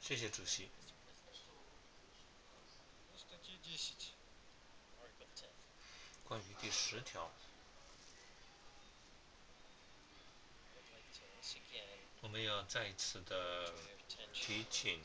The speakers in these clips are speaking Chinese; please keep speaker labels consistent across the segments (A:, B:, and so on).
A: 谢谢主席。关于第10条，我们要再一次的提醒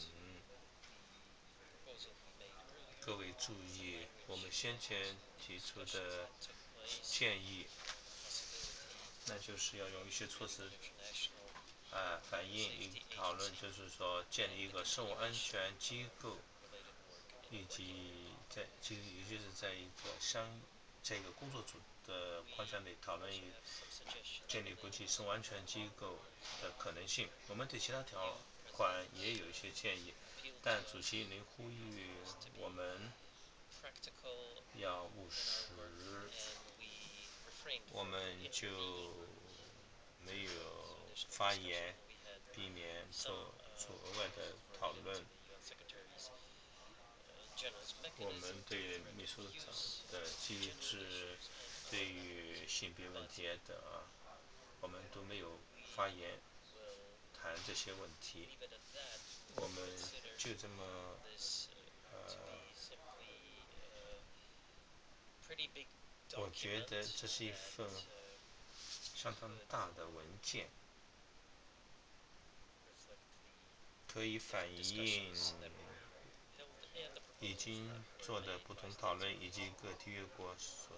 A: 各位注意，我们先前提出的建议，那就是要用一些措施反映与讨论，就是说建立一个生物安全机构，以及也就是在一个工作组的框架内讨论建立国际生物安全机构的可能性。我们对其他条款也有一些建议，但主席您呼吁我们要务实，我们就没有发言，避免做额外的讨论。我们对秘书长的机制，对于性别问题等我们都没有发言谈这些问题。我们就这么我觉得这是一份相当大的文件，可以反映已经做的不同讨论以及各缔约国所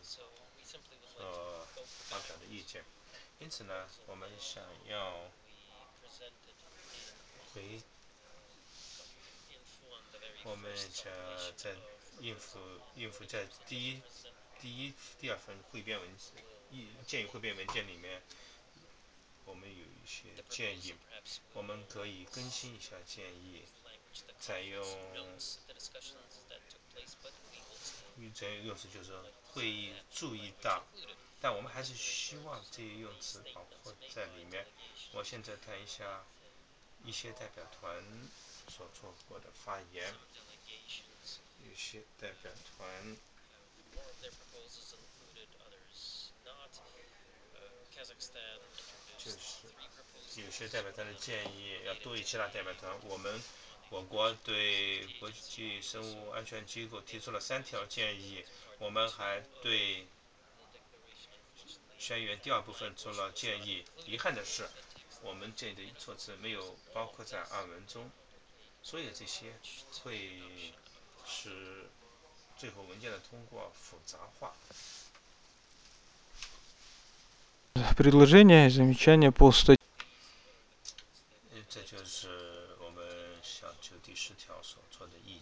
A: 发表的意见。因此呢，我们想要我们想在应付在第二份建议汇编文件里面，我们有一些建议，我们可以更新一下建议，采用这些用词，就是说会议注意到，但我们还是希望这些用词包括在里面。我现在看一下一些代表团所做过的发言，有些代表团就是有些代表团的建议要多于其他代表团。我国对国际生物安全机构提出了3条建议，我们还对宣言第2部分做了建议。遗憾的是，我们这里的措辞没有包括在案文中，所以这些会使最后文件的通过复杂化。
B: предложения и замечания по статье.
A: 这就是我们想就第10条所做的意